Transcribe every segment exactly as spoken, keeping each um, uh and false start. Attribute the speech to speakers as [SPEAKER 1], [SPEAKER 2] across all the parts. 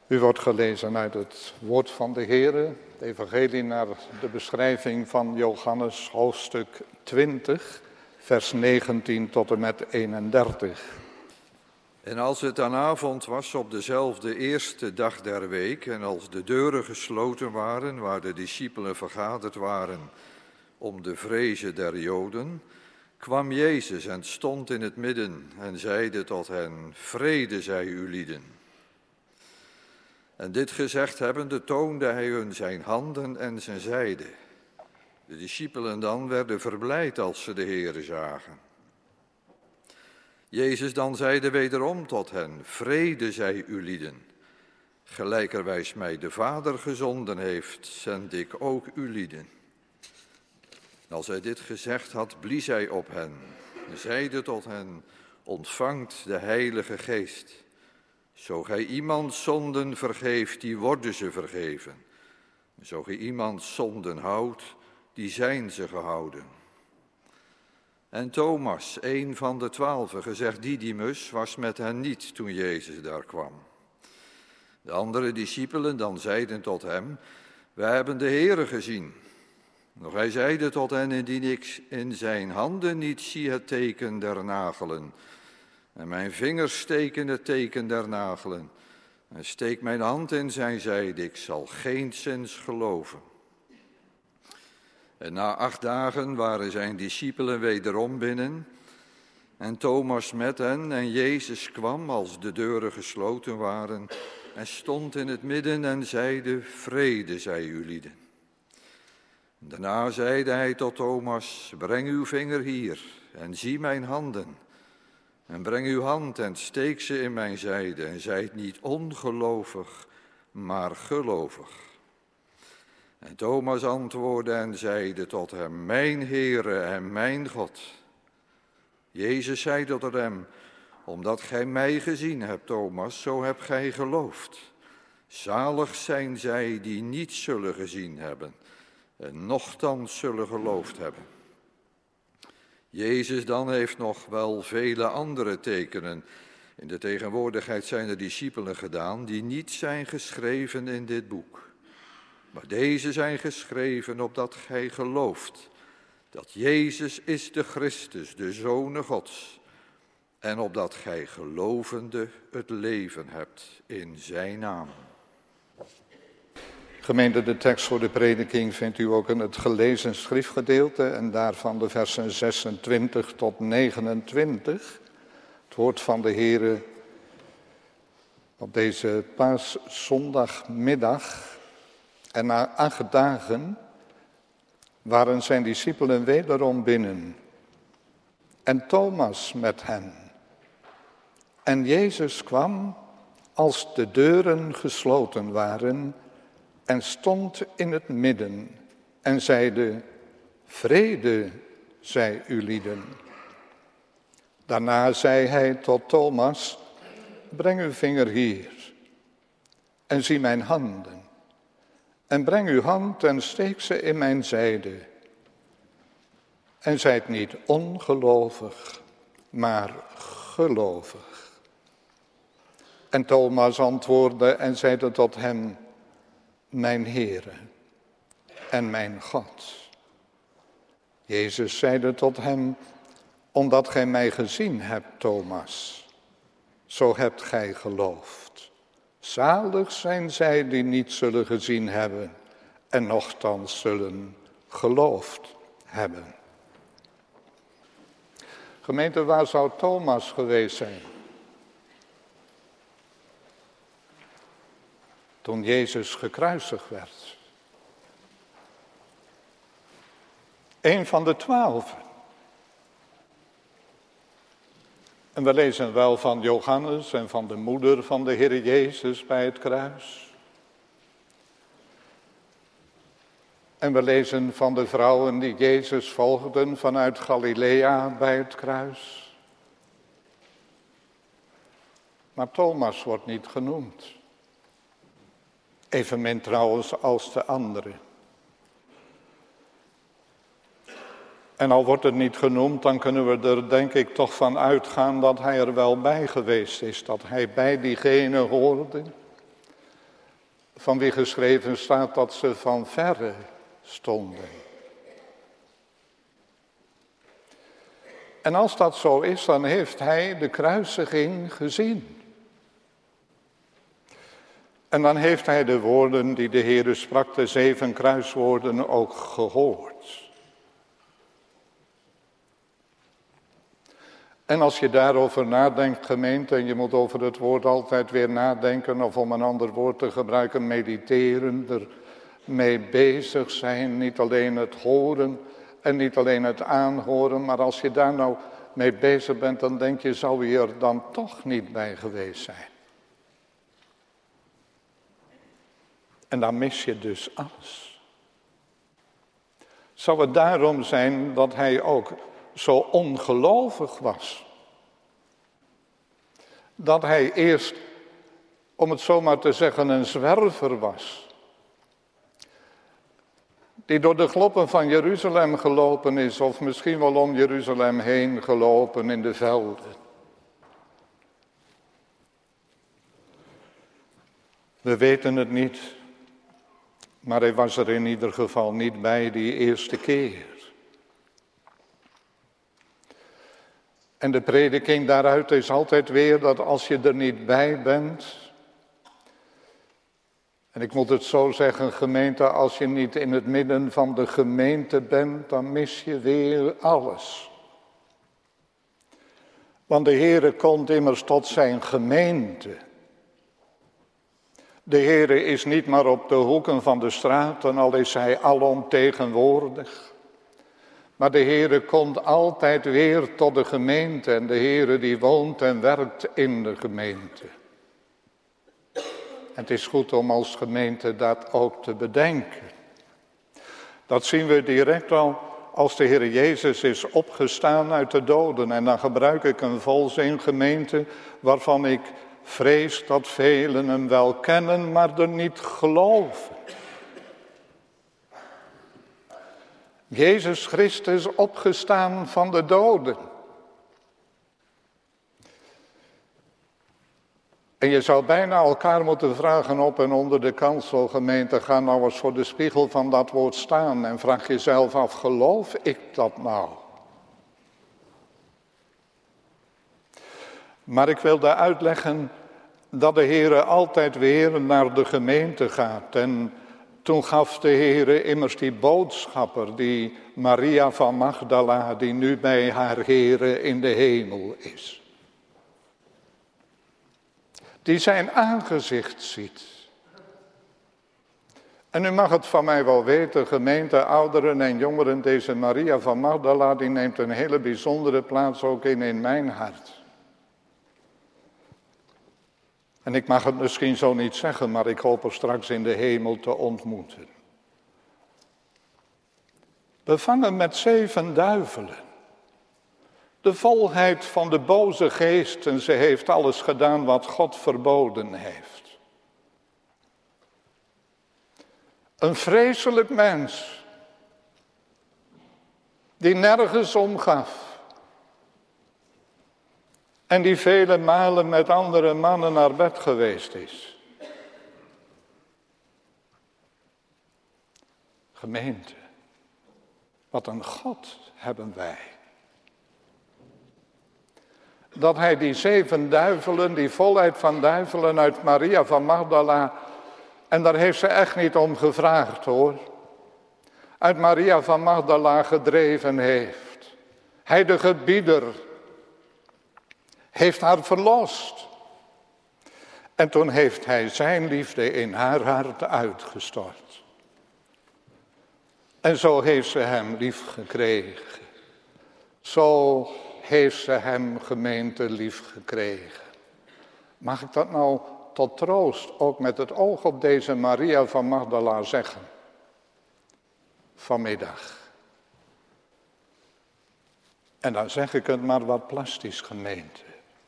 [SPEAKER 1] U wordt gelezen uit het woord van de Heer, het evangelie naar de beschrijving van Johannes, hoofdstuk twintig, vers negentien tot en met eenendertig.
[SPEAKER 2] En als het aan avond was op dezelfde eerste dag der week, en als de deuren gesloten waren waar de discipelen vergaderd waren om de vrezen der Joden, kwam Jezus en stond in het midden en zeide tot hen: vrede zij u lieden. En dit gezegd hebbende toonde hij hun zijn handen en zijn zijde. De discipelen dan werden verblijd als ze de Heere zagen. Jezus dan zeide wederom tot hen: vrede zij u lieden. Gelijkerwijs mij de Vader gezonden heeft, zend ik ook u lieden. En als hij dit gezegd had, blies hij op hen en zeide tot hen: ontvangt de Heilige Geest. Zo gij iemand zonden vergeeft, die worden ze vergeven. Zo gij iemand zonden houdt, die zijn ze gehouden. En Thomas, een van de twaalfen, gezegd Didymus, was met hen niet toen Jezus daar kwam. De andere discipelen dan zeiden tot hem: wij hebben de Heere gezien. Nog hij zeide tot hen: indien ik in zijn handen niet zie het teken der nagelen, en mijn vingers steken het teken der nagelen, en steek mijn hand in zijn zijde, ik zal geenszins geloven. En na acht dagen waren zijn discipelen wederom binnen, en Thomas met hen, en Jezus kwam als de deuren gesloten waren, en stond in het midden en zeide: vrede zij u lieden. Daarna zeide hij tot Thomas: breng uw vinger hier, en zie mijn handen. En breng uw hand en steek ze in mijn zijde, en zijt niet ongelovig, maar gelovig. En Thomas antwoordde en zeide tot hem: mijn Heere en mijn God. Jezus zei tot hem: omdat gij mij gezien hebt, Thomas, zo hebt gij geloofd. Zalig zijn zij die niet zullen gezien hebben, en nochtans zullen geloofd hebben. Jezus dan heeft nog wel vele andere tekenen in de tegenwoordigheid zijner discipelen gedaan, die niet zijn geschreven in dit boek. Maar deze zijn geschreven opdat gij gelooft dat Jezus is de Christus, de Zoon Gods, en opdat gij gelovende het leven hebt in zijn naam.
[SPEAKER 1] Gemeente, de tekst voor de prediking vindt u ook in het gelezen schriftgedeelte en daarvan de versen zesentwintig tot negenentwintig. Het woord van de Heere op deze paaszondagmiddag. En na acht dagen waren zijn discipelen wederom binnen en Thomas met hen. En Jezus kwam als de deuren gesloten waren en stond in het midden en zeide: vrede zij u lieden. Daarna zei hij tot Thomas: breng uw vinger hier en zie mijn handen. En breng uw hand en steek ze in mijn zijde. En zijt niet ongelovig, maar gelovig. En Thomas antwoordde en zeide tot hem: mijn Heere en mijn God. Jezus zeide tot hem: omdat gij mij gezien hebt, Thomas, zo hebt gij geloofd. Zalig zijn zij die niet zullen gezien hebben en nochtans zullen geloofd hebben. Gemeente, waar zou Thomas geweest zijn toen Jezus gekruisigd werd? Een van de twaalf. En we lezen wel van Johannes en van de moeder van de Heer Jezus bij het kruis. En we lezen van de vrouwen die Jezus volgden vanuit Galilea bij het kruis. Maar Thomas wordt niet genoemd. Evenmin trouwens als de anderen. En al wordt het niet genoemd, dan kunnen we er denk ik toch van uitgaan dat hij er wel bij geweest is. Dat hij bij diegenen hoorde van wie geschreven staat dat ze van verre stonden. En als dat zo is, dan heeft hij de kruisiging gezien. En dan heeft hij de woorden die de Heere sprak, de zeven kruiswoorden, ook gehoord. En als je daarover nadenkt, gemeente, en je moet over het woord altijd weer nadenken, of om een ander woord te gebruiken, mediteren, ermee bezig zijn, niet alleen het horen en niet alleen het aanhoren, maar als je daar nou mee bezig bent, dan denk je, zou je er dan toch niet bij geweest zijn? En dan mis je dus alles. Zou het daarom zijn dat hij ook zo ongelovig was? Dat hij eerst, om het zo maar te zeggen, een zwerver was. Die door de gloppen van Jeruzalem gelopen is, of misschien wel om Jeruzalem heen gelopen in de velden. We weten het niet, maar hij was er in ieder geval niet bij die eerste keer. En de prediking daaruit is altijd weer dat als je er niet bij bent, en ik moet het zo zeggen, gemeente, als je niet in het midden van de gemeente bent, dan mis je weer alles. Want de Heere komt immers tot zijn gemeente. De Heere is niet maar op de hoeken van de straten, al is hij alomtegenwoordig. Maar de Heere komt altijd weer tot de gemeente en de Heere die woont en werkt in de gemeente. En het is goed om als gemeente dat ook te bedenken. Dat zien we direct al als de Heer Jezus is opgestaan uit de doden. En dan gebruik ik een volzin, gemeente, waarvan ik vrees dat velen hem wel kennen, maar er niet geloven. Jezus Christus opgestaan van de doden. En je zou bijna elkaar moeten vragen op en onder de kanselgemeente, ga nou eens voor de spiegel van dat woord staan en vraag jezelf af, geloof ik dat nou? Maar ik wilde uitleggen dat de Heere altijd weer naar de gemeente gaat. En toen gaf de Heere immers die boodschapper, die Maria van Magdala, die nu bij haar Heere in de hemel is. Die zijn aangezicht ziet. En u mag het van mij wel weten, gemeente, ouderen en jongeren, deze Maria van Magdala, die neemt een hele bijzondere plaats ook in in mijn hart. En ik mag het misschien zo niet zeggen, maar ik hoop er straks in de hemel te ontmoeten. Bevangen met zeven duivelen. De volheid van de boze geest en ze heeft alles gedaan wat God verboden heeft. Een vreselijk mens, die nergens omgaf. En die vele malen met andere mannen naar bed geweest is. Gemeente, wat een God hebben wij. Dat hij die zeven duivelen, die volheid van duivelen uit Maria van Magdala, en daar heeft ze echt niet om gevraagd hoor, uit Maria van Magdala gedreven heeft. Hij de gebieder heeft haar verlost. En toen heeft hij zijn liefde in haar hart uitgestort. En zo heeft ze hem lief gekregen. Zo heeft ze hem, gemeente, lief gekregen. Mag ik dat nou tot troost, ook met het oog op deze Maria van Magdala zeggen? Vanmiddag. En dan zeg ik het maar wat plastisch, gemeente.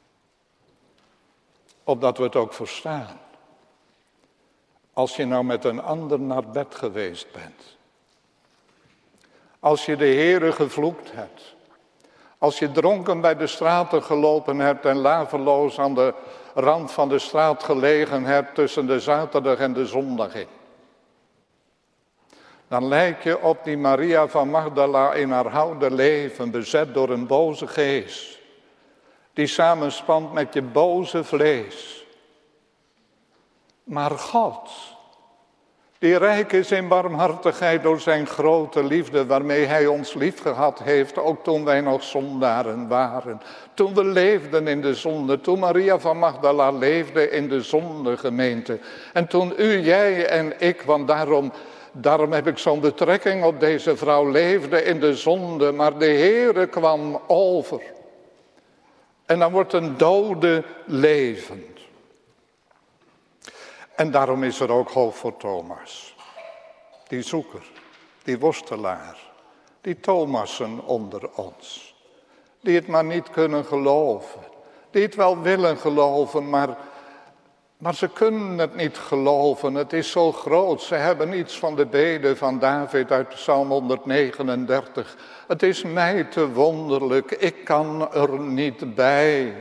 [SPEAKER 1] Opdat we het ook verstaan. Als je nou met een ander naar bed geweest bent. Als je de Heere gevloekt hebt. Als je dronken bij de straten gelopen hebt en laveloos aan de rand van de straat gelegen hebt tussen de zaterdag en de zondag in. Dan lijk je op die Maria van Magdala in haar oude leven, bezet door een boze geest. Die samenspant met je boze vlees. Maar God, die rijk is in barmhartigheid door zijn grote liefde, waarmee hij ons lief gehad heeft, ook toen wij nog zondaren waren. Toen we leefden in de zonde, toen Maria van Magdala leefde in de zondegemeente. En toen u, jij en ik, want daarom, daarom heb ik zo'n betrekking op deze vrouw, leefde in de zonde, maar de Heere kwam over. En dan wordt een dode levend. En daarom is er ook hoop voor Thomas. Die zoeker, die worstelaar, die Thomassen onder ons. Die het maar niet kunnen geloven. Die het wel willen geloven, maar, maar ze kunnen het niet geloven. Het is zo groot. Ze hebben iets van de bede van David uit Psalm honderdnegenendertig. Het is mij te wonderlijk, ik kan er niet bij.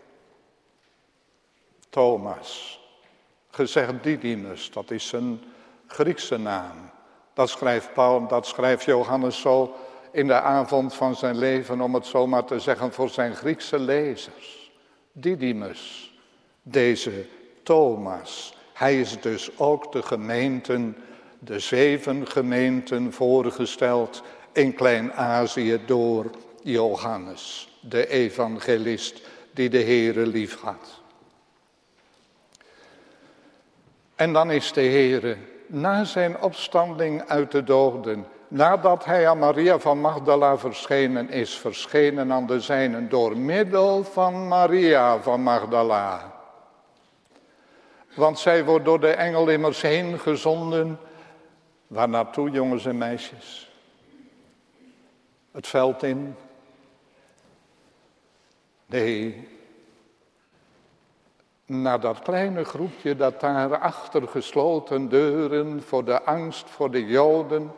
[SPEAKER 1] Thomas. Gezegd Didymus, dat is een Griekse naam. Dat schrijft, Paul, dat schrijft Johannes zo in de avond van zijn leven, om het zo maar te zeggen, voor zijn Griekse lezers. Didymus, deze Thomas. Hij is dus ook de gemeenten, de zeven gemeenten voorgesteld in Klein-Azië door Johannes, de evangelist die de Heere lief had. En dan is de Heere, na zijn opstanding uit de doden, nadat hij aan Maria van Magdala verschenen is, verschenen aan de zijnen door middel van Maria van Magdala. Want zij wordt door de engel immers heen gezonden. Waar naartoe, jongens en meisjes? Het veld in? Nee. Naar dat kleine groepje dat daar achter gesloten deuren voor de angst voor de Joden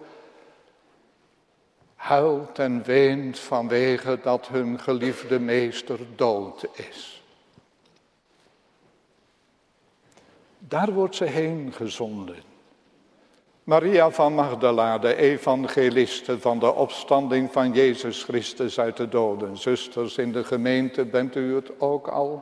[SPEAKER 1] huilt en weent vanwege dat hun geliefde meester dood is. Daar wordt ze heen gezonden. Maria van Magdala, de evangeliste van de opstanding van Jezus Christus uit de doden. Zusters in de gemeente, bent u het ook al?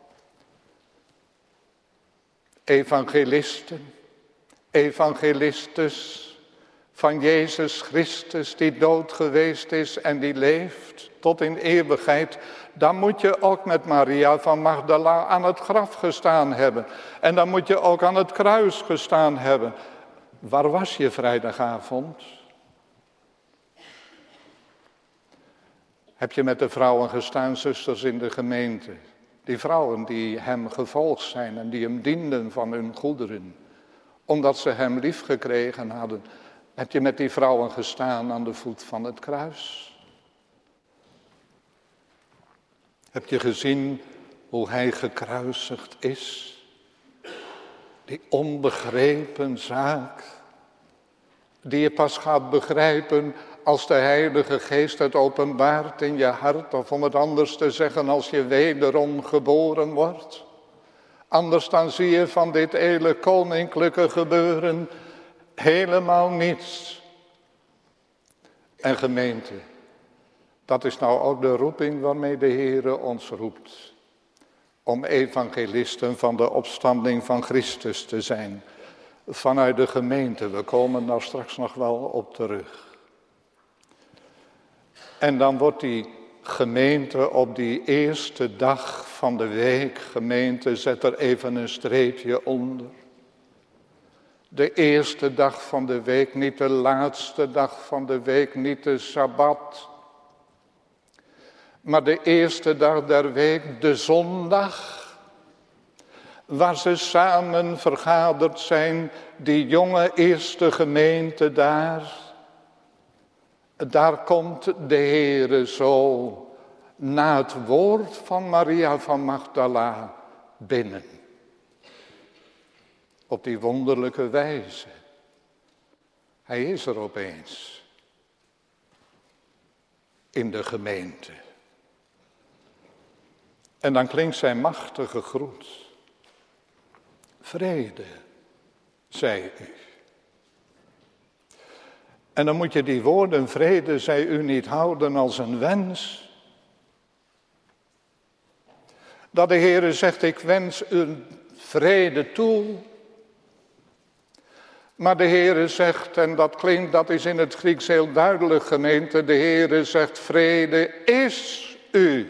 [SPEAKER 1] Evangelisten, evangelistes van Jezus Christus die dood geweest is en die leeft tot in eeuwigheid. Dan moet je ook met Maria van Magdala aan het graf gestaan hebben. En dan moet je ook aan het kruis gestaan hebben. Waar was je vrijdagavond? Heb je met de vrouwen gestaan, zusters in de gemeente? Die vrouwen die hem gevolgd zijn en die hem dienden van hun goederen. Omdat ze hem lief gekregen hadden. Heb je met die vrouwen gestaan aan de voet van het kruis? Heb je gezien hoe hij gekruisigd is? Die onbegrepen zaak. Die je pas gaat begrijpen als de Heilige Geest het openbaart in je hart. Of om het anders te zeggen, als je wederom geboren wordt. Anders dan zie je van dit hele koninklijke gebeuren helemaal niets. En gemeente, dat is nou ook de roeping waarmee de Heere ons roept. Om evangelisten van de opstanding van Christus te zijn. Vanuit de gemeente, we komen daar straks nog wel op terug. En dan wordt die gemeente op die eerste dag van de week, gemeente, zet er even een streepje onder. De eerste dag van de week, niet de laatste dag van de week, niet de Sabbat. Maar de eerste dag der week, de zondag. Waar ze samen vergaderd zijn, die jonge eerste gemeente daar. Daar komt de Heere zo na het woord van Maria van Magdala binnen. Op die wonderlijke wijze. Hij is er opeens. In de gemeente. En dan klinkt zijn machtige groet. Vrede, zij u. En dan moet je die woorden, vrede, zij u, niet houden als een wens. Dat de Heere zegt, ik wens u vrede toe. Maar de Heere zegt, en dat klinkt, dat is in het Grieks heel duidelijk, gemeente. De Heere zegt, vrede is u.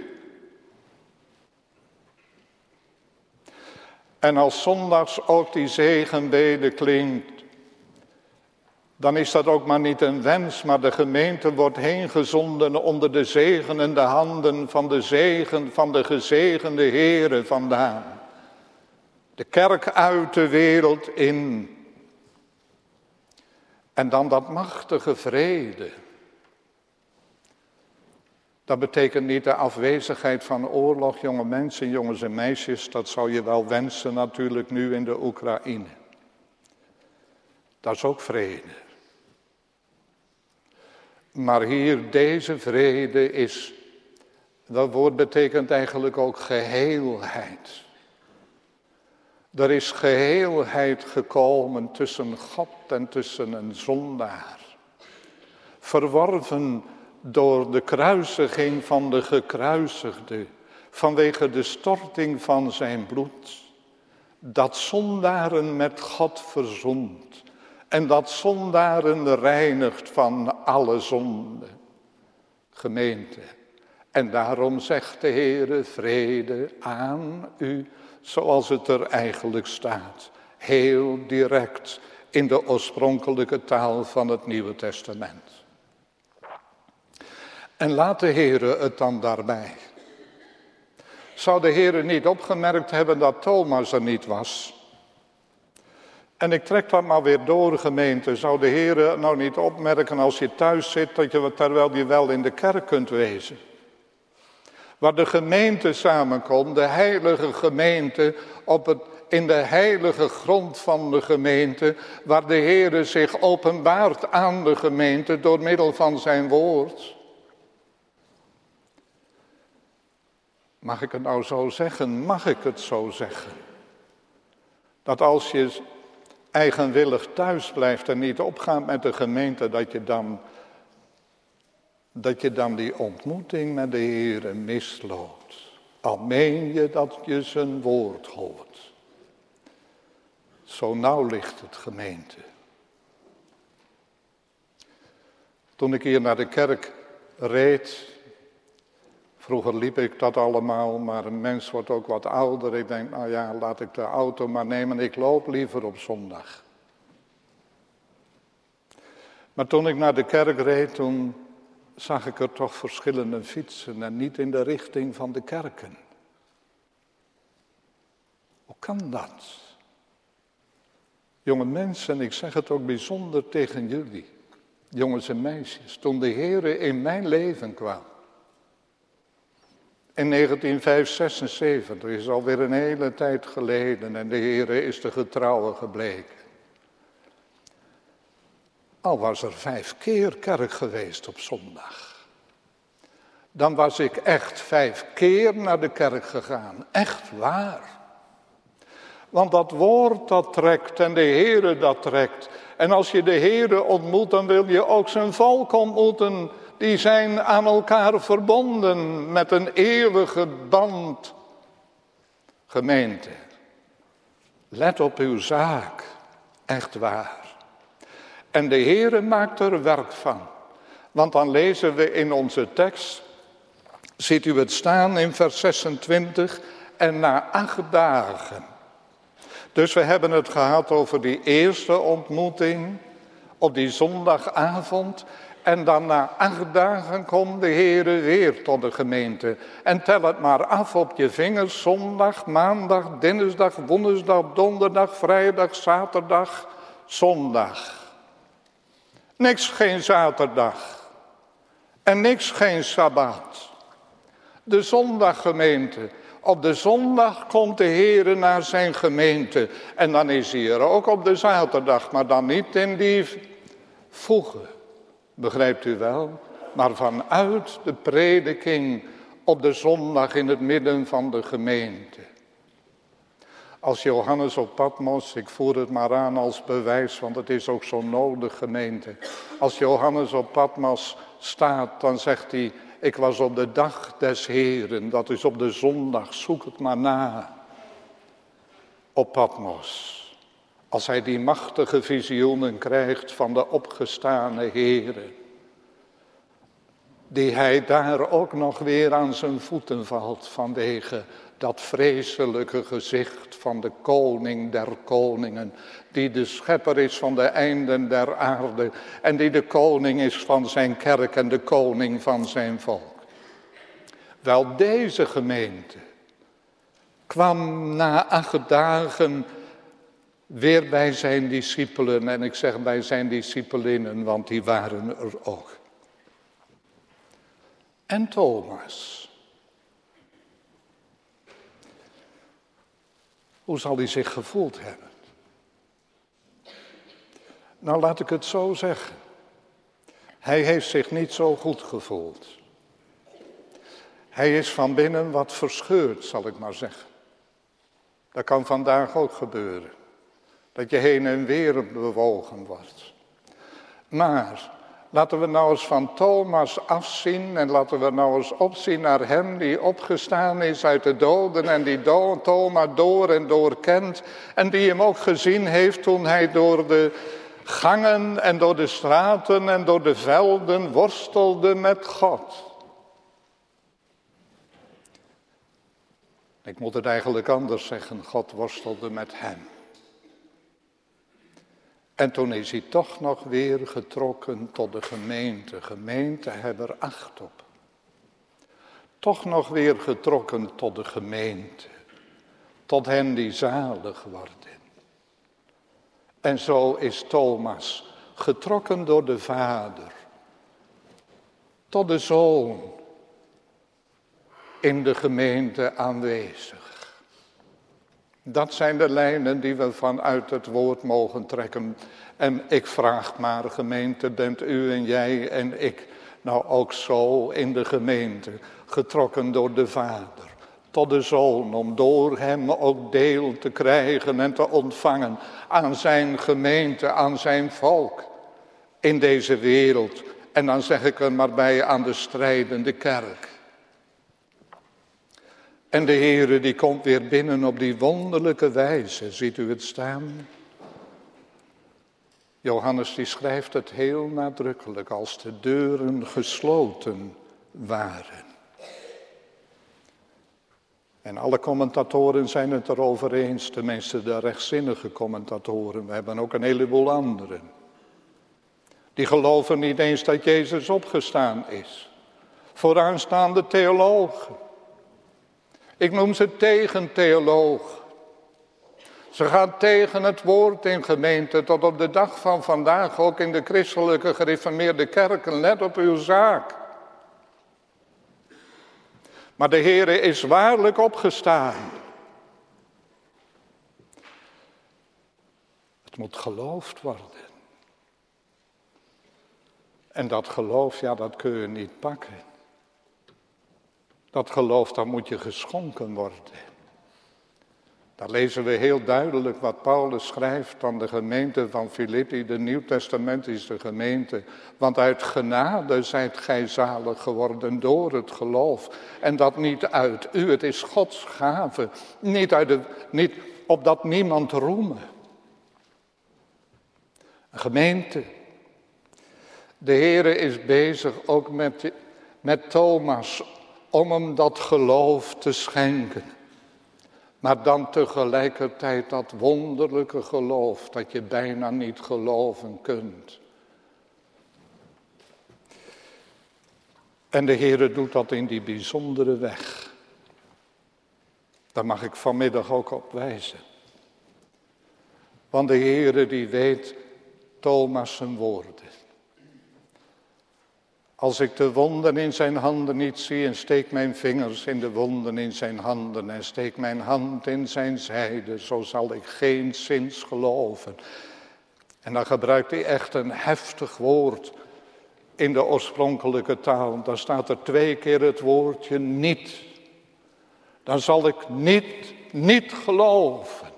[SPEAKER 1] En als zondags ook die zegenbede klinkt, dan is dat ook maar niet een wens, maar de gemeente wordt heengezonden onder de zegenende handen van de zegen van de gezegende Heere vandaan. De kerk uit de wereld in. En dan dat machtige vrede. Dat betekent niet de afwezigheid van oorlog, jonge mensen, jongens en meisjes. Dat zou je wel wensen natuurlijk nu in de Oekraïne. Dat is ook vrede. Maar hier, deze vrede is, dat woord betekent eigenlijk ook geheelheid. Er is geheelheid gekomen tussen God en tussen een zondaar. Verworven door de kruisiging van de gekruisigde, vanwege de storting van zijn bloed. Dat zondaren met God verzoent. En dat zondaren reinigt van alle zonde. Gemeente. En daarom zegt de Heere, vrede aan u, zoals het er eigenlijk staat. Heel direct in de oorspronkelijke taal van het Nieuwe Testament. En laat de Heere het dan daarbij. Zou de Heere niet opgemerkt hebben dat Thomas er niet was? En ik trek dat maar weer door, gemeente. Zou de Heere nou niet opmerken als je thuis zit, dat je, terwijl je wel in de kerk kunt wezen? Waar de gemeente samenkomt, de heilige gemeente, op het, in de heilige grond van de gemeente, waar de Heere zich openbaart aan de gemeente door middel van zijn woord. Mag ik het nou zo zeggen? Mag ik het zo zeggen? Dat als je eigenwillig thuis blijft en niet opgaat met de gemeente, dat je dan, dat je dan die ontmoeting met de Heere misloopt. Al meen je dat je zijn woord hoort. Zo nauw ligt het, gemeente. Toen ik hier naar de kerk reed, vroeger liep ik dat allemaal, maar een mens wordt ook wat ouder. Ik denk, nou ja, laat ik de auto maar nemen. Ik loop liever op zondag. Maar toen ik naar de kerk reed, toen zag ik er toch verschillende fietsen en niet in de richting van de kerken. Hoe kan dat? Jonge mensen, ik zeg het ook bijzonder tegen jullie, jongens en meisjes, toen de Heere in mijn leven kwam. In negentien vijfhonderdzesenzeventig, is alweer een hele tijd geleden en de Heere is de getrouwe gebleken. Al was er vijf keer kerk geweest op zondag. Dan was ik echt vijf keer naar de kerk gegaan, echt waar. Want dat woord dat trekt en de Heere dat trekt. En als je de Heere ontmoet, dan wil je ook zijn volk ontmoeten. Die zijn aan elkaar verbonden met een eeuwige band. Gemeente, let op uw zaak, echt waar. En de Heere maakt er werk van. Want dan lezen we in onze tekst, ziet u het staan in vers zesentwintig, en na acht dagen. Dus we hebben het gehad over die eerste ontmoeting op die zondagavond. En dan na acht dagen komt de Heere weer tot de gemeente. En tel het maar af op je vingers, zondag, maandag, dinsdag, woensdag, donderdag, vrijdag, zaterdag, zondag. Niks geen zaterdag. En niks geen sabbat. De zondaggemeente. Op de zondag komt de Heere naar zijn gemeente. En dan is hij er ook op de zaterdag, maar dan niet in die voegen. Begrijpt u wel? Maar vanuit de prediking op de zondag in het midden van de gemeente. Als Johannes op Patmos, ik voer het maar aan als bewijs, want het is ook zo nodig, gemeente. Als Johannes op Patmos staat, dan zegt hij, ik was op de dag des Heren, dat is op de zondag, zoek het maar na. Op Patmos. Als hij die machtige visioenen krijgt van de opgestane Here. Die hij daar ook nog weer aan zijn voeten valt vanwege dat vreselijke gezicht van de koning der koningen. Die de schepper is van de einden der aarde en die de koning is van zijn kerk en de koning van zijn volk. Wel, deze gemeente kwam na acht dagen weer bij zijn discipelen. En ik zeg bij zijn discipelinnen, want die waren er ook. En Thomas. Hoe zal hij zich gevoeld hebben? Nou, laat ik het zo zeggen. Hij heeft zich niet zo goed gevoeld. Hij is van binnen wat verscheurd, zal ik maar zeggen. Dat kan vandaag ook gebeuren. Dat je heen en weer bewogen wordt. Maar laten we nou eens van Thomas afzien en laten we nou eens opzien naar hem die opgestaan is uit de doden en die do- Thomas door en door kent en die hem ook gezien heeft toen hij door de gangen en door de straten en door de velden worstelde met God. Ik moet het eigenlijk anders zeggen, God worstelde met hem. En toen is hij toch nog weer getrokken tot de gemeente. Gemeente, heb er acht op. Toch nog weer getrokken tot de gemeente. Tot hen die zalig worden. En zo is Thomas getrokken door de Vader. Tot de Zoon. In de gemeente aanwezig. Dat zijn de lijnen die we vanuit het woord mogen trekken. En ik vraag maar, gemeente, bent u en jij en ik nou ook zo in de gemeente, getrokken door de Vader, tot de Zoon, om door hem ook deel te krijgen en te ontvangen aan zijn gemeente, aan zijn volk in deze wereld. En dan zeg ik er maar bij, aan de strijdende kerk. En de Heere die komt weer binnen op die wonderlijke wijze. Ziet u het staan? Johannes die schrijft het heel nadrukkelijk als de deuren gesloten waren. En alle commentatoren zijn het erover eens, tenminste de rechtzinnige commentatoren. We hebben ook een heleboel anderen. Die geloven niet eens dat Jezus opgestaan is. Vooraanstaande theologen. Ik noem ze tegentheologen. Ze gaan tegen het woord in gemeente, tot op de dag van vandaag, ook in de christelijke gereformeerde kerken, let op uw zaak. Maar de Heere is waarlijk opgestaan. Het moet geloofd worden. En dat geloof, ja, dat kun je niet pakken. Dat geloof, dat moet je geschonken worden. Daar lezen we heel duidelijk wat Paulus schrijft aan de gemeente van Filippi, de Nieuwtestamentische gemeente. Want uit genade zijt gij zalig geworden door het geloof. En dat niet uit u, het is Gods gave. Niet, uit de, niet opdat niemand roemen. Een gemeente. De Heere is bezig ook met, met Thomas om hem dat geloof te schenken. Maar dan tegelijkertijd dat wonderlijke geloof dat je bijna niet geloven kunt. En de Heere doet dat in die bijzondere weg. Daar mag ik vanmiddag ook op wijzen. Want de Heere die weet Thomas zijn woorden. Als ik de wonden in zijn handen niet zie en steek mijn vingers in de wonden in zijn handen en steek mijn hand in zijn zijde, zo zal ik geen zins geloven. En dan gebruikt hij echt een heftig woord. in de oorspronkelijke taal. Daar staat er twee keer het woordje niet. Dan zal ik niet, niet geloven.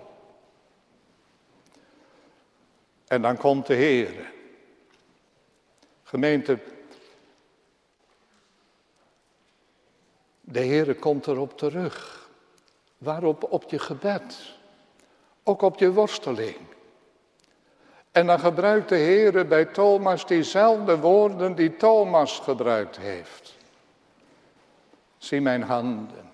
[SPEAKER 1] En dan komt de Heere. Gemeente, de Heere komt erop terug. Waarop? Op je gebed. Ook op je worsteling. En dan gebruikt de Heere bij Thomas diezelfde woorden die Thomas gebruikt heeft. Zie mijn handen.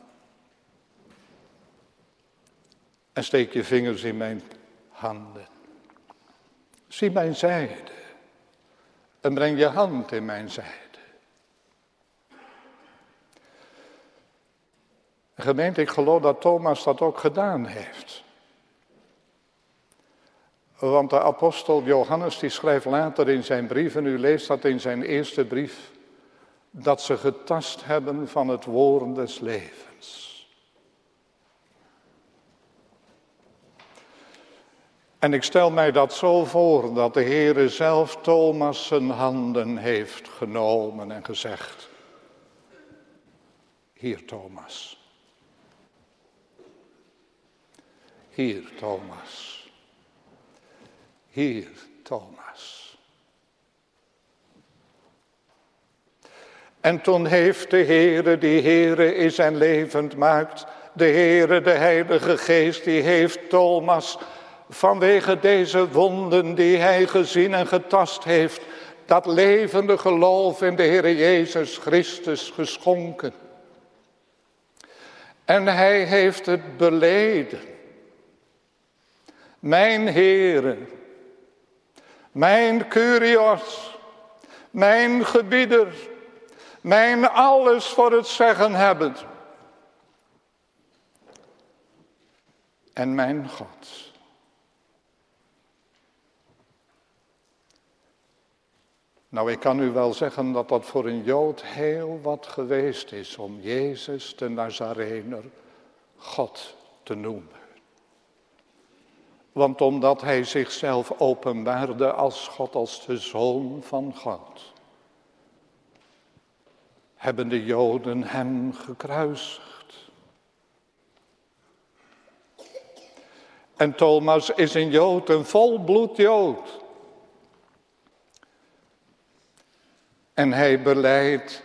[SPEAKER 1] En steek je vingers in mijn handen. Zie mijn zijde. En breng je hand in mijn zijde. Gemeente, ik geloof dat Thomas dat ook gedaan heeft. Want de apostel Johannes die schrijft later in zijn brieven, u leest dat in zijn eerste brief, dat ze getast hebben van het woord des levens. En ik stel mij dat zo voor dat de Heere zelf Thomas zijn handen heeft genomen en gezegd, hier Thomas. Hier Thomas. Hier Thomas. En toen heeft de Heere, die Heere is en levend maakt, de Heere, de Heilige Geest, die heeft Thomas vanwege deze wonden die hij gezien en getast heeft, dat levende geloof in de Heere Jezus Christus geschonken. En hij heeft het beleden. Mijn Heere, mijn Kyrios, mijn gebieder, mijn alles voor het zeggen hebben. En mijn God. Nou, ik kan u wel zeggen dat dat voor een Jood heel wat geweest is om Jezus de Nazarener God te noemen. Want omdat hij zichzelf openbaarde als God, als de Zoon van God, hebben de Joden hem gekruisigd. En Thomas is een Jood, een volbloed Jood. En hij belijdt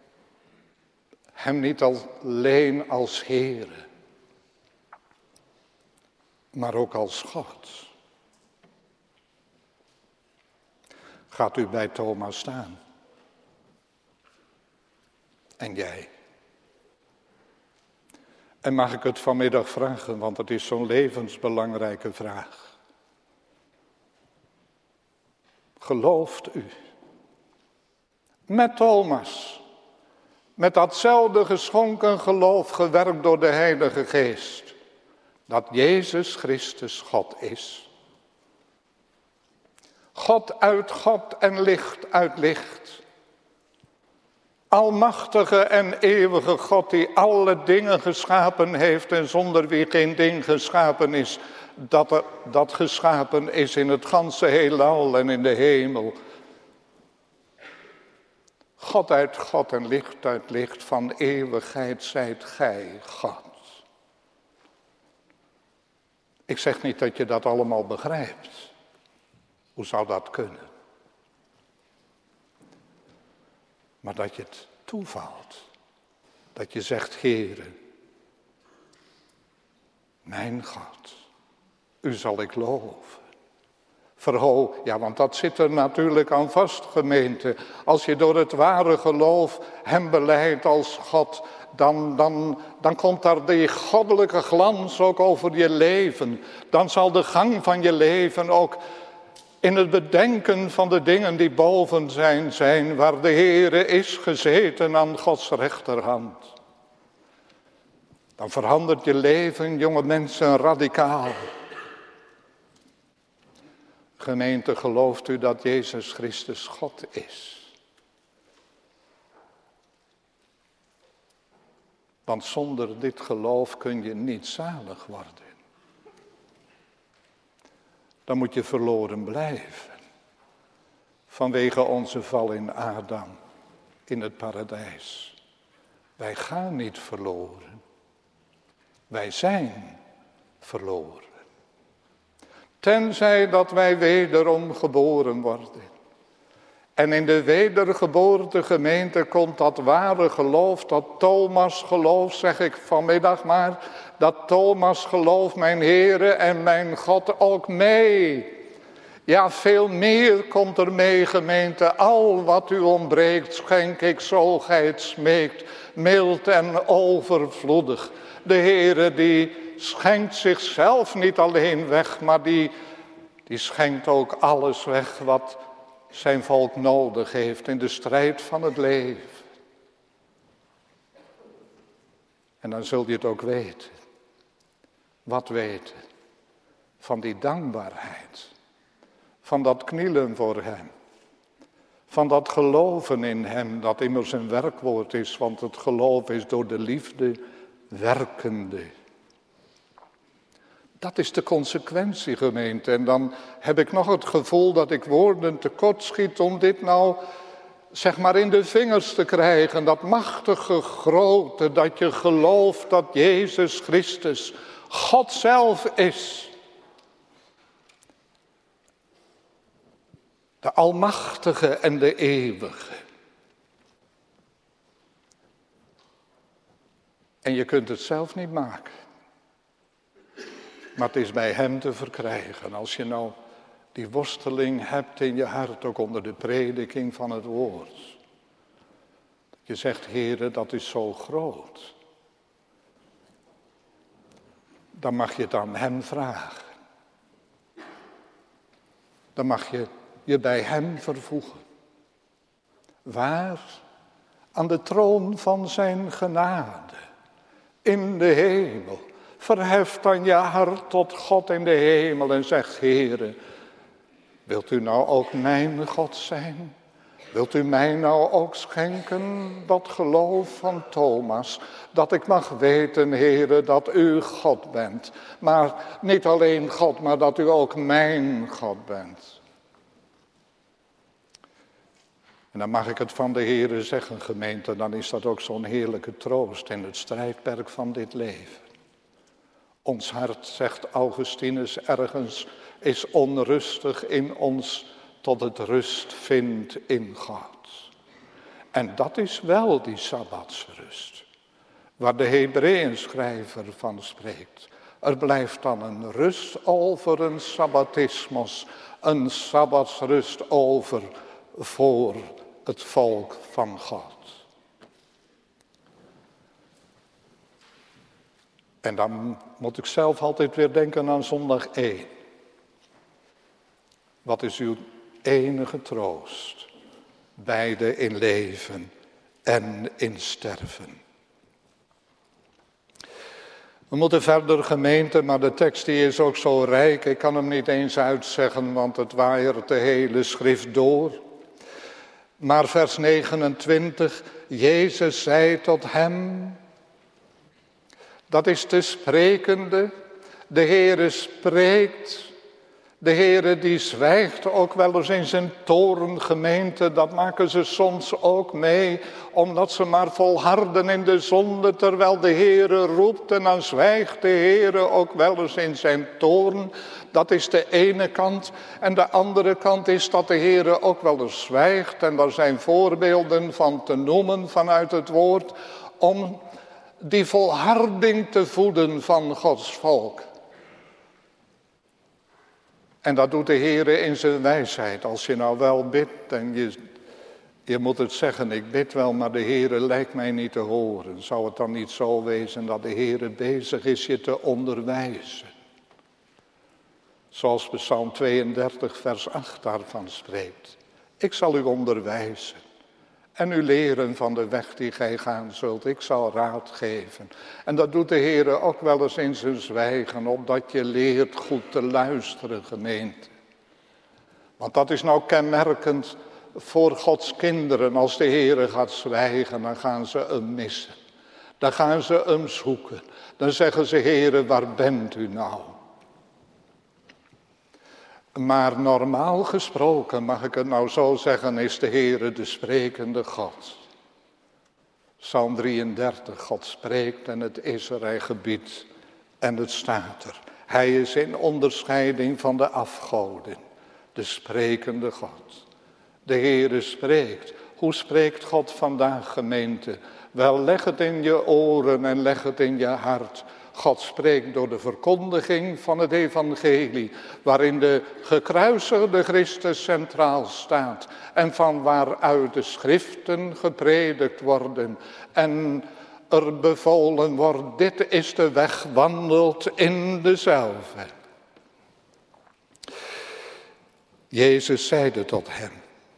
[SPEAKER 1] hem niet alleen als Heere, maar ook als God. Gaat u bij Thomas staan? En jij? En mag ik het vanmiddag vragen, want het is zo'n levensbelangrijke vraag. Gelooft u met Thomas, met datzelfde geschonken geloof gewerkt door de Heilige Geest, dat Jezus Christus God is? God uit God en licht uit licht. Almachtige en eeuwige God die alle dingen geschapen heeft en zonder wie geen ding geschapen is, dat, er, dat geschapen is in het ganse heelal en in de hemel. God uit God en licht uit licht, van eeuwigheid zijt gij God. Ik zeg niet dat je dat allemaal begrijpt. Hoe zou dat kunnen? Maar dat je het toevalt. Dat je zegt, Heere, mijn God, u zal ik loven. Verhoog, ja, want dat zit er natuurlijk aan vast, gemeente. Als je door het ware geloof hem belijdt als God, dan, dan, dan komt daar die goddelijke glans ook over je leven. Dan zal de gang van je leven ook in het bedenken van de dingen die boven zijn, zijn waar de Heere is gezeten aan Gods rechterhand. Dan verandert je leven, jonge mensen, radicaal. Gemeente, gelooft u dat Jezus Christus God is? Want zonder dit geloof kun je niet zalig worden. Dan moet je verloren blijven. vanwege onze val in Adam, in het paradijs. Wij gaan niet verloren. Wij zijn verloren. Tenzij dat wij wederom geboren worden. En in de wedergeboorte gemeente komt dat ware geloof, dat Thomas geloof, zeg ik vanmiddag maar, dat Thomas geloof, mijn Heere en mijn God, ook mee. Ja, veel meer komt er mee, gemeente. Al wat u ontbreekt, schenk ik zo gij het smeekt, mild en overvloedig. De Heere die schenkt zichzelf niet alleen weg, maar die, die schenkt ook alles weg wat zijn volk nodig heeft in de strijd van het leven. En dan zul je het ook weten. Wat weten? Van die dankbaarheid. Van dat knielen voor hem. Van dat geloven in hem, dat immers een werkwoord is, want het geloof is door de liefde werkende. Dat is de consequentie, gemeente. En dan heb ik nog het gevoel dat ik woorden tekort schiet om dit nou, zeg maar, in de vingers te krijgen. Dat machtige grote, dat je gelooft dat Jezus Christus God zelf is. De almachtige en de eeuwige. En je kunt het zelf niet maken. Maar het is bij hem te verkrijgen. Als je nou die worsteling hebt in je hart, ook onder de prediking van het woord. Dat je zegt, Heere, dat is zo groot. Dan mag je het aan hem vragen. Dan mag je je bij hem vervoegen. Waar? Aan de troon van zijn genade. In de hemel. Verhef dan je hart tot God in de hemel en zeg, Heere, wilt u nou ook mijn God zijn? Wilt u mij nou ook schenken dat geloof van Thomas? Dat ik mag weten, Heere, dat u God bent. Maar niet alleen God, maar dat u ook mijn God bent. En dan mag ik het van de Heere zeggen, gemeente, dan is dat ook zo'n heerlijke troost in het strijdperk van dit leven. Ons hart, zegt Augustinus ergens, is onrustig in ons tot het rust vindt in God. En dat is wel die sabbatsrust, waar de Hebreeënschrijver van spreekt. Er blijft dan een rust over, een sabbatismus, een sabbatsrust over voor het volk van God. En dan moet ik zelf altijd weer denken aan zondag één. Wat is uw enige troost? Beide in leven en in sterven. We moeten verder, gemeente, maar de tekst die is ook zo rijk. Ik kan hem niet eens uitzeggen, want het waaiert de hele schrift door. Maar vers negenentwintig, Jezus zei tot hem... Dat is de sprekende, de Heere spreekt, de Heere die zwijgt ook wel eens in zijn toren, gemeente, dat maken ze soms ook mee, omdat ze maar volharden in de zonde, terwijl de Heere roept en dan zwijgt de Heere ook wel eens in zijn toren. Dat is de ene kant. En de andere kant is dat de Heere ook wel eens zwijgt, en daar zijn voorbeelden van te noemen vanuit het woord, om die volharding te voeden van Gods volk. En dat doet de Heere in zijn wijsheid. Als je nou wel bidt en je, je moet het zeggen, ik bid wel, maar de Heere lijkt mij niet te horen. Zou het dan niet zo wezen dat de Heere bezig is je te onderwijzen? Zoals Psalm tweeëndertig vers acht daarvan spreekt. Ik zal u onderwijzen. En u leren van de weg die gij gaan zult. Ik zal raad geven. En dat doet de Heere ook wel eens in zijn zwijgen. Opdat je leert goed te luisteren, gemeente. Want dat is nou kenmerkend voor Gods kinderen. Als de Heere gaat zwijgen, dan gaan ze hem missen. Dan gaan ze hem zoeken. Dan zeggen ze, Heere, waar bent u nou? Maar normaal gesproken, mag ik het nou zo zeggen, is de Heere de sprekende God. Psalm drieëndertig, God spreekt en het is er, hij gebiedt en het staat er. Hij is in onderscheiding van de afgoden, de sprekende God. De Heere spreekt. Hoe spreekt God vandaag, gemeente? Wel, leg het in je oren en leg het in je hart. God spreekt door de verkondiging van het evangelie, waarin de gekruisigde Christus centraal staat en van waaruit de schriften gepredikt worden en er bevolen wordt, dit is de weg, wandelt in dezelfde. Jezus zeide tot hem,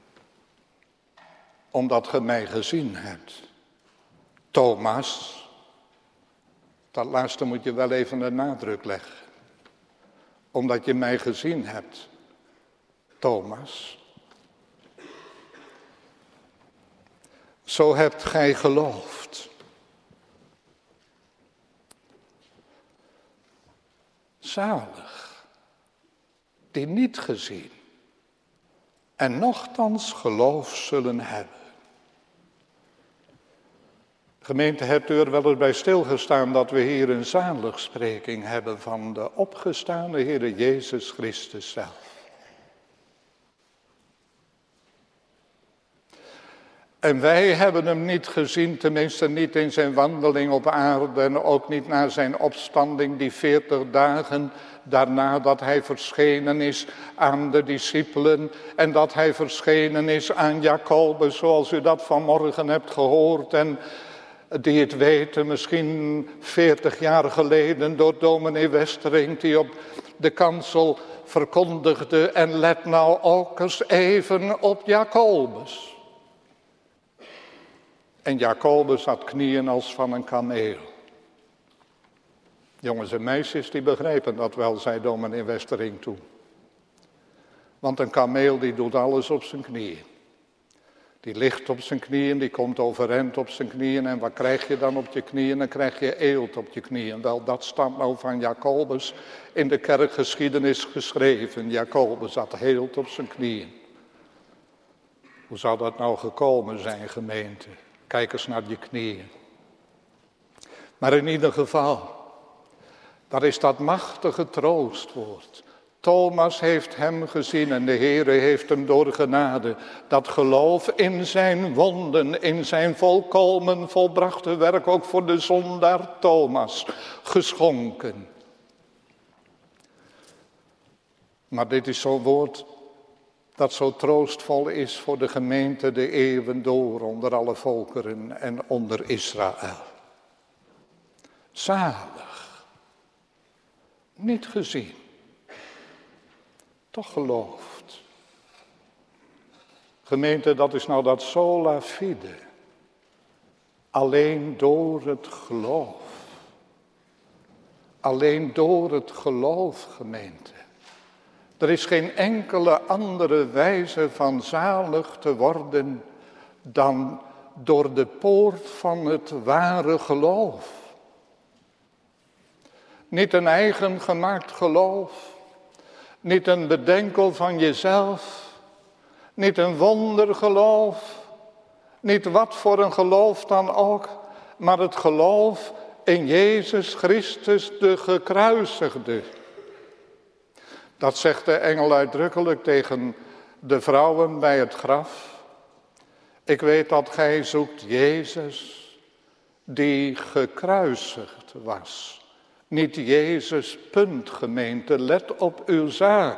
[SPEAKER 1] omdat ge mij gezien hebt, Thomas. Dat laatste moet je wel even de nadruk leggen. Omdat je mij gezien hebt, Thomas. Zo hebt gij geloofd. Zalig, die niet gezien en nochtans geloof zullen hebben. Gemeente, hebt u er wel eens bij stilgestaan dat we hier een zaligspreking hebben van de opgestane Heere Jezus Christus zelf. En wij hebben hem niet gezien, tenminste niet in zijn wandeling op aarde en ook niet na zijn opstanding, die veertig dagen daarna dat hij verschenen is aan de discipelen en dat hij verschenen is aan Jacobus, zoals u dat vanmorgen hebt gehoord en die het weten, misschien veertig jaar geleden door dominee Westerink, die op de kansel verkondigde en let nou ook eens even op Jacobus. En Jacobus had knieën als van een kameel. Jongens en meisjes die begrijpen dat wel, zei dominee Westerink toen. Want een kameel die doet alles op zijn knieën. Die ligt op zijn knieën, die komt overeind op zijn knieën. En wat krijg je dan op je knieën? Dan krijg je eelt op je knieën. Wel, dat staat nou van Jacobus in de kerkgeschiedenis geschreven. Jacobus had eelt op zijn knieën. Hoe zou dat nou gekomen zijn, gemeente? Kijk eens naar je knieën. Maar in ieder geval, dat is dat machtige troostwoord. Thomas heeft hem gezien en de Heere heeft hem door genade dat geloof in zijn wonden, in zijn volkomen volbrachte werk, ook voor de zondaar Thomas, geschonken. Maar dit is zo'n woord dat zo troostvol is voor de gemeente de eeuwen door, onder alle volkeren en onder Israël. Zalig, niet gezien. Toch geloofd. Gemeente, dat is nou dat sola fide. Alleen door het geloof. Alleen door het geloof, gemeente. Er is geen enkele andere wijze van zalig te worden dan door de poort van het ware geloof. Niet een eigen gemaakt geloof. Niet een bedenkel van jezelf, niet een wondergeloof, niet wat voor een geloof dan ook, maar het geloof in Jezus Christus de gekruisigde. Dat zegt de engel uitdrukkelijk tegen de vrouwen bij het graf. Ik weet dat gij zoekt Jezus die gekruisigd was. Niet Jezus, punt, gemeente, let op uw zaak.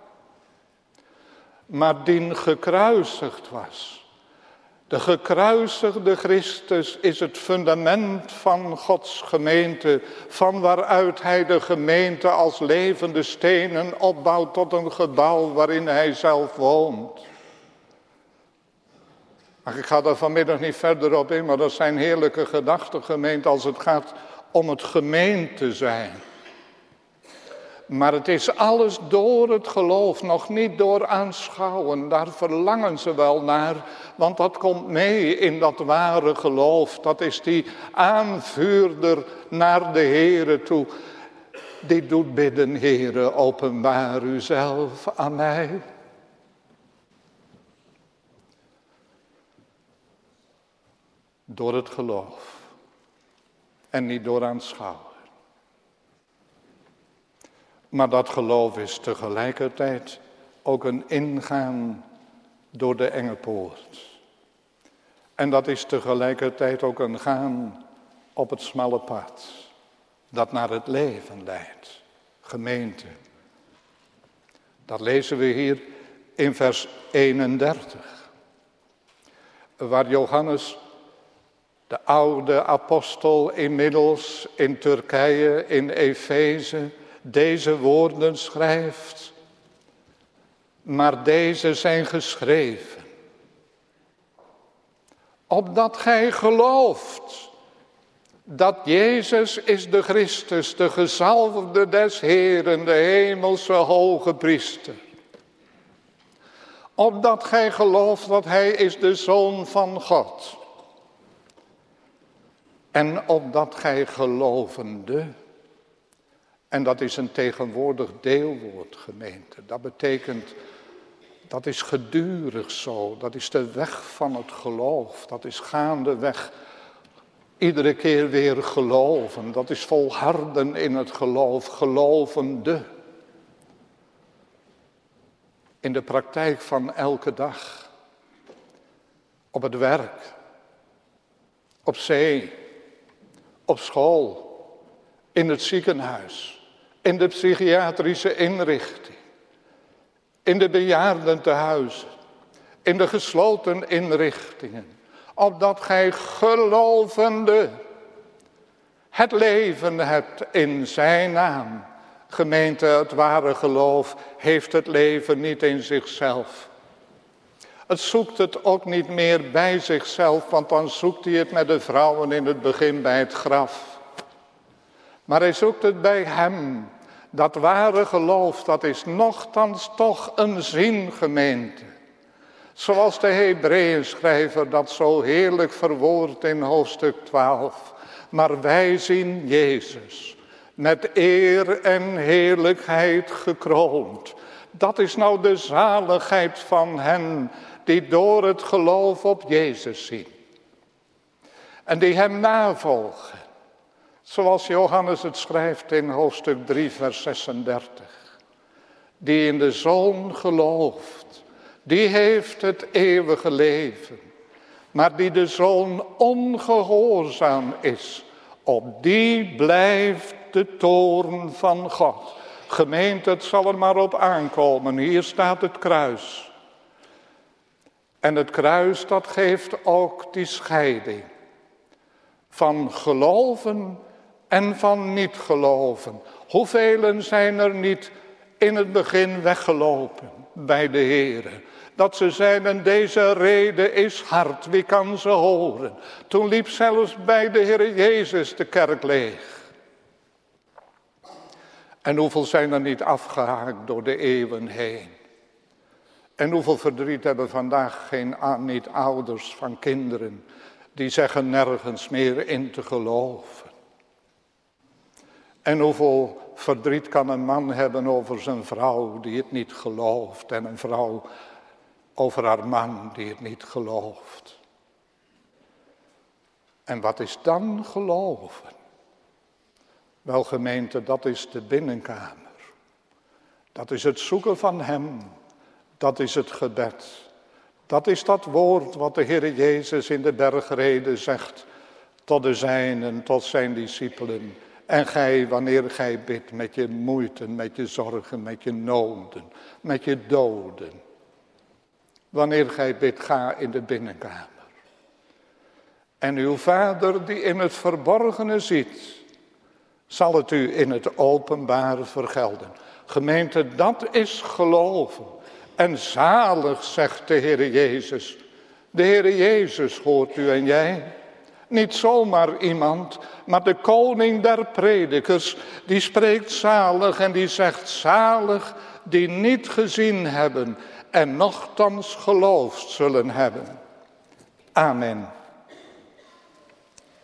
[SPEAKER 1] Maar die gekruisigd was. De gekruisigde Christus is het fundament van Gods gemeente, van waaruit hij de gemeente als levende stenen opbouwt tot een gebouw waarin hij zelf woont. Maar ik ga daar vanmiddag niet verder op in, maar dat zijn heerlijke gedachten, gemeente, als het gaat om het gemeente zijn. Maar het is alles door het geloof, nog niet door aanschouwen. Daar verlangen ze wel naar, want dat komt mee in dat ware geloof. Dat is die aanvuurder naar de Heere toe. die doet bidden, Heere, openbaar uzelf aan mij. Door het geloof en niet door aanschouwen. Maar dat geloof is tegelijkertijd ook een ingaan door de enge poort. En dat is tegelijkertijd ook een gaan op het smalle pad dat naar het leven leidt. Gemeente. Dat lezen we hier in vers eenendertig. Waar Johannes, de oude apostel, inmiddels in Turkije, in Efeze, deze woorden schrijft. Maar deze zijn geschreven, opdat gij gelooft dat Jezus is de Christus, de gezalfde des Heeren, de hemelse hoge priester. Opdat gij gelooft dat hij is de Zoon van God. En opdat gij gelovende, en dat is een tegenwoordig deelwoord, gemeente. Dat betekent, dat is gedurig zo. Dat is de weg van het geloof. Dat is gaandeweg iedere keer weer geloven. Dat is volharden in het geloof, gelovende. In de praktijk van elke dag. Op het werk. Op zee. Op school. In het ziekenhuis. In de psychiatrische inrichting. In de bejaardentehuizen. In de gesloten inrichtingen. Opdat gij gelovende het leven hebt in zijn naam. Gemeente, het ware geloof heeft het leven niet in zichzelf. Het zoekt het ook niet meer bij zichzelf, want dan zoekt hij het met de vrouwen in het begin bij het graf. Maar hij zoekt het bij hem. Dat ware geloof, dat is nochtans toch een zin, gemeente. Zoals de Hebreeënschrijver dat zo heerlijk verwoordt in hoofdstuk twaalf. Maar wij zien Jezus met eer en heerlijkheid gekroond. Dat is nou de zaligheid van hen die door het geloof op Jezus zien. En die hem navolgen. Zoals Johannes het schrijft in hoofdstuk drie vers zesendertig. Die in de Zoon gelooft. Die heeft het eeuwige leven. Maar die de Zoon ongehoorzaam is. Op die blijft de toorn van God. Gemeente, het zal er maar op aankomen. Hier staat het kruis. En het kruis, dat geeft ook die scheiding. Van geloven en van niet geloven. Hoeveel zijn er niet in het begin weggelopen bij de Heere? Dat ze zeiden, deze rede is hard, wie kan ze horen? Toen liep zelfs bij de Heer Jezus de kerk leeg. En hoeveel zijn er niet afgehaakt door de eeuwen heen? En hoeveel verdriet hebben vandaag geen, niet ouders van kinderen die zeggen nergens meer in te geloven. En hoeveel verdriet kan een man hebben over zijn vrouw die het niet gelooft. En een vrouw over haar man die het niet gelooft. En wat is dan geloven? Wel gemeente, dat is de binnenkamer. Dat is het zoeken van hem. Dat is het gebed. Dat is dat woord wat de Heer Jezus in de bergrede zegt tot de zijnen, tot zijn discipelen. En gij, wanneer gij bidt met je moeite, met je zorgen, met je noden, met je doden. Wanneer gij bidt, ga in de binnenkamer. En uw Vader die in het verborgene ziet, zal het u in het openbare vergelden. Gemeente, dat is geloven. En zalig, zegt de Heer Jezus. De Heer Jezus hoort u en jij. Niet zomaar iemand, maar de koning der predikers, die spreekt zalig en die zegt zalig, die niet gezien hebben en nochtans geloofd zullen hebben. Amen.